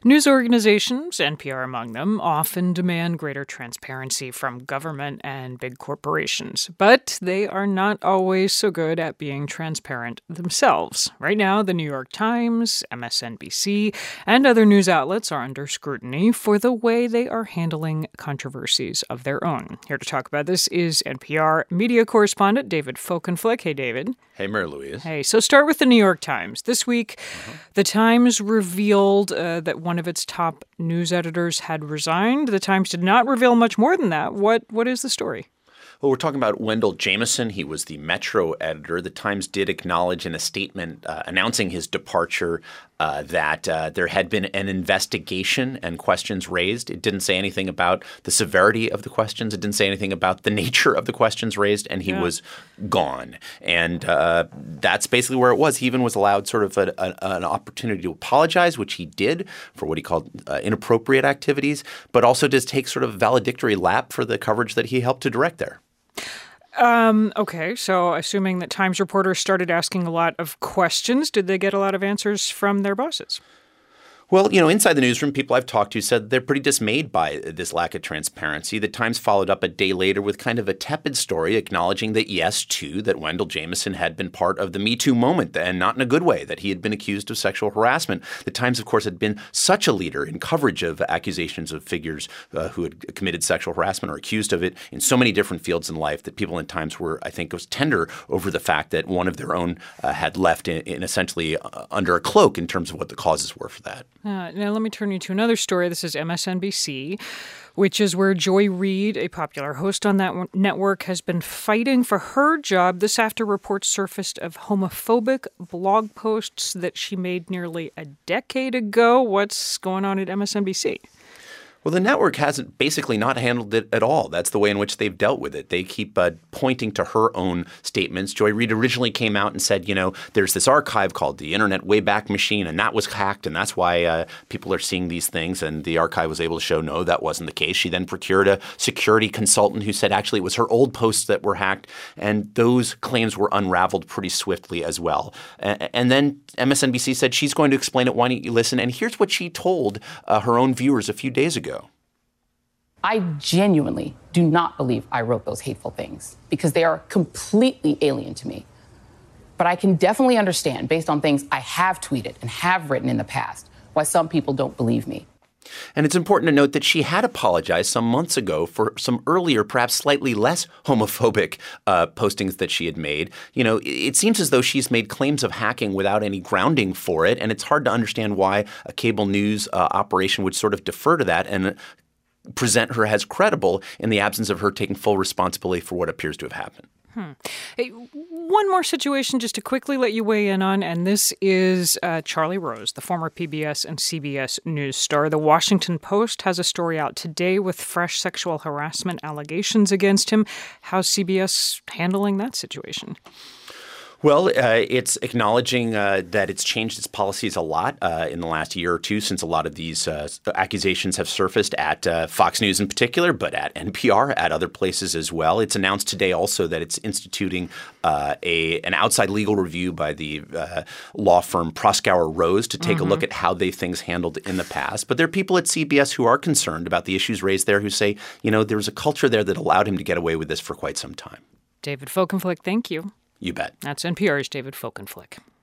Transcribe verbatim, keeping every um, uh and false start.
News organizations, N P R among them, often demand greater transparency from government and big corporations. But they are not always so good at being transparent themselves. Right now, the New York Times, M S N B C, and other news outlets are under scrutiny for the way they are handling controversies of their own. Here to talk about this is N P R media correspondent David Folkenflik. Hey, David. Hey, Mary Louise. Hey, so start with the New York Times. This week, uh-huh. the Times revealed uh, that one of its top news editors had resigned. The Times did not reveal much more than that. What What is the story? Well, we're talking about Wendell Jamison. He was the Metro editor. The Times did acknowledge in a statement uh, announcing his departure uh, that uh, there had been an investigation and questions raised. It didn't say anything about the severity of the questions. It didn't say anything about the nature of the questions raised, and he yeah. was gone. And uh, that's basically where it was. He even was allowed sort of a, a, an opportunity to apologize, which he did for what he called uh, inappropriate activities, but also to take sort of valedictory lap for the coverage that he helped to direct there. Um, okay, so assuming that Times reporters started asking a lot of questions, did they get a lot of answers from their bosses? Well, you know, inside the newsroom, people I've talked to said they're pretty dismayed by this lack of transparency. The Times followed up a day later with kind of a tepid story acknowledging that, yes, too, that Wendell Jamison had been part of the Me Too moment, and not in a good way, that he had been accused of sexual harassment. The Times, of course, had been such a leader in coverage of accusations of figures uh, who had committed sexual harassment or accused of it in so many different fields in life that people in Times were, I think, was tender over the fact that one of their own uh, had left in, in essentially uh, under a cloak in terms of what the causes were for that. Uh, now, let me turn you to another story. This is M S N B C, which is where Joy Reid, a popular host on that network, has been fighting for her job. This after reports surfaced of homophobic blog posts that she made nearly a decade ago. What's going on at M S N B C? Well, the network hasn't basically not handled it at all. That's the way in which they've dealt with it. They keep uh, pointing to her own statements. Joy Reid originally came out and said, you know, there's this archive called the Internet Wayback Machine, and that was hacked, and that's why uh, people are seeing these things. And the archive was able to show, no, that wasn't the case. She then procured a security consultant who said actually it was her old posts that were hacked, and those claims were unraveled pretty swiftly as well. A- and then M S N B C said she's going to explain it. Why don't you listen? And here's what she told uh, her own viewers a few days ago. I genuinely do not believe I wrote those hateful things because they are completely alien to me. But I can definitely understand, based on things I have tweeted and have written in the past, why some people don't believe me. And it's important to note that she had apologized some months ago for some earlier, perhaps slightly less homophobic uh, postings that she had made. You know, it seems as though she's made claims of hacking without any grounding for it. And it's hard to understand why a cable news uh, operation would sort of defer to that and present her as credible in the absence of her taking full responsibility for what appears to have happened. Hmm. Hey, one more situation just to quickly let you weigh in on, and this is uh, Charlie Rose, the former P B S and C B S news star. The Washington Post has a story out today with fresh sexual harassment allegations against him. How's C B S handling that situation? Well, uh, it's acknowledging uh, that it's changed its policies a lot uh, in the last year or two since a lot of these uh, accusations have surfaced at uh, Fox News in particular, but at N P R, at other places as well. It's announced today also that it's instituting uh, a an outside legal review by the uh, law firm Proskauer Rose to take mm-hmm. a look at how they things handled in the past. But there are people at C B S who are concerned about the issues raised there who say, you know, there was a culture there that allowed him to get away with this for quite some time. David Folkenflik, thank you. You bet. That's N P R's David Folkenflik.